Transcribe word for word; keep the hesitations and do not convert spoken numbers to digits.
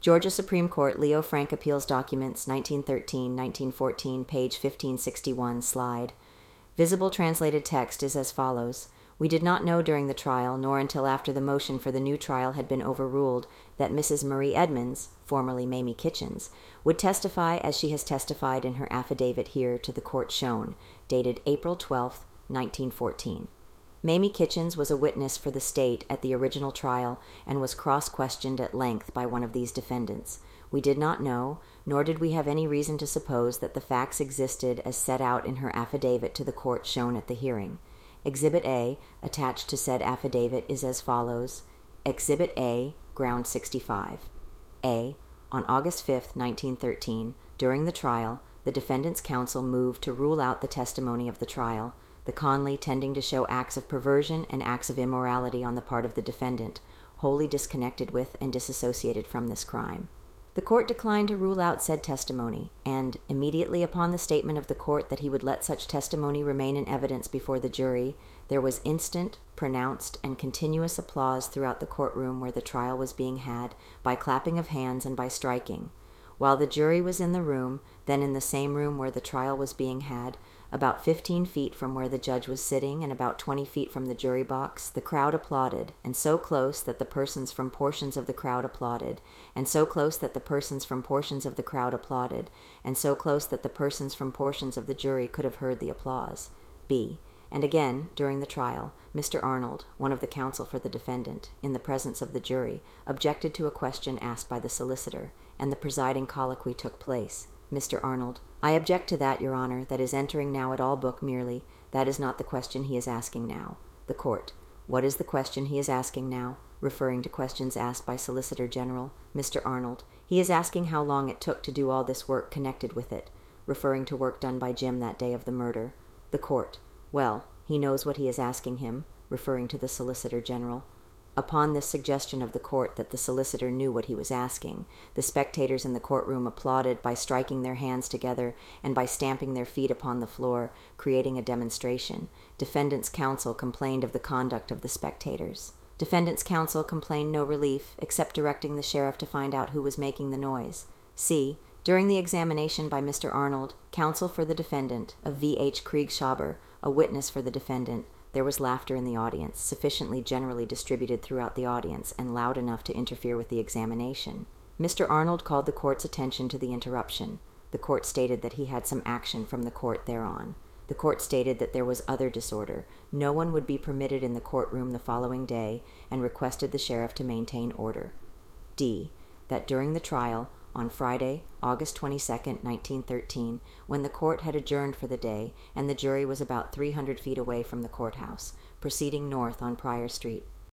Georgia Supreme Court Leo Frank Appeals Documents, nineteen thirteen, nineteen fourteen, page fifteen sixty-one, slide. Visible translated text is as follows. We did not know during the trial, nor until after the motion for the new trial had been overruled, that Missus Marie Edmonds, formerly Mamie Kitchens, would testify as she has testified in her affidavit here to the court shown, dated April twelfth, nineteen fourteen. Mamie Kitchens was a witness for the state at the original trial and was cross-questioned at length by one of these defendants. We did not know, nor did we have any reason to suppose that the facts existed as set out in her affidavit to the court shown at the hearing. Exhibit A, attached to said affidavit, is as follows. Exhibit A, Ground sixty-five. A. On August fifth, nineteen thirteen, during the trial, the defendant's counsel moved to rule out the testimony of the trial, the Conley tending to show acts of perversion and acts of immorality on the part of the defendant, wholly disconnected with and disassociated from this crime. The court declined to rule out said testimony, and, immediately upon the statement of the court that he would let such testimony remain in evidence before the jury, there was instant, pronounced, and continuous applause throughout the courtroom where the trial was being had, by clapping of hands and by striking. While the jury was in the room, then in the same room where the trial was being had, about fifteen feet from where the judge was sitting and about twenty feet from the jury box, the crowd applauded, and so close that the persons from portions of the crowd applauded, and so close that the persons from portions of the crowd applauded, and so close that the persons from portions of the jury could have heard the applause. B. And again, during the trial, Mister Arnold, one of the counsel for the defendant, in the presence of the jury, objected to a question asked by the solicitor, and the presiding colloquy took place. Mister Arnold: I object to that, Your Honor. That is entering now at all book merely. That is not the question he is asking now. The Court: What is the question he is asking now? Referring to questions asked by Solicitor General. Mister Arnold: He is asking how long it took to do all this work connected with it. Referring to work done by Jim that day of the murder. The Court: Well, he knows what he is asking him. Referring to the Solicitor General. Upon this suggestion of the court that the solicitor knew what he was asking, the spectators in the courtroom applauded by striking their hands together and by stamping their feet upon the floor, creating a demonstration. Defendant's counsel complained of the conduct of the spectators. Defendant's counsel complained no relief, except directing the sheriff to find out who was making the noise. C. During the examination by Mister Arnold, counsel for the defendant, of V H Kriegshaber, a witness for the defendant, there was laughter in the audience, sufficiently generally distributed throughout the audience, and loud enough to interfere with the examination. Mister Arnold called the court's attention to the interruption. The court stated that he had some action from the court thereon. The court stated that there was other disorder. No one would be permitted in the courtroom the following day, and requested the sheriff to maintain order. D. That during the trial, on Friday, August twenty-second, nineteen thirteen, when the court had adjourned for the day, and the jury was about three hundred feet away from the courthouse, proceeding north on Pryor Street,